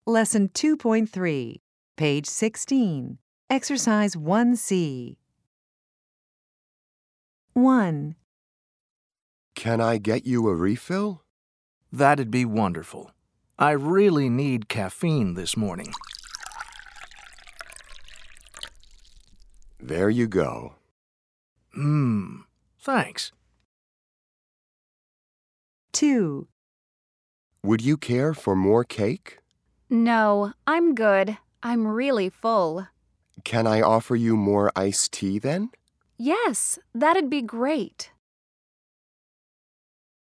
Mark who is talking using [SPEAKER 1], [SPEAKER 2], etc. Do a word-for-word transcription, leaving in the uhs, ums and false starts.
[SPEAKER 1] Lesson two point three, page sixteen, Exercise one C. one.
[SPEAKER 2] Can I get you a refill?
[SPEAKER 3] That'd be wonderful. I really need caffeine this morning.
[SPEAKER 2] There you go.
[SPEAKER 3] Mmm, thanks.
[SPEAKER 1] two.
[SPEAKER 2] Would you care for more cake?
[SPEAKER 4] No, I'm good. I'm really full.
[SPEAKER 2] Can I offer you more iced tea then?
[SPEAKER 4] Yes, that'd be great.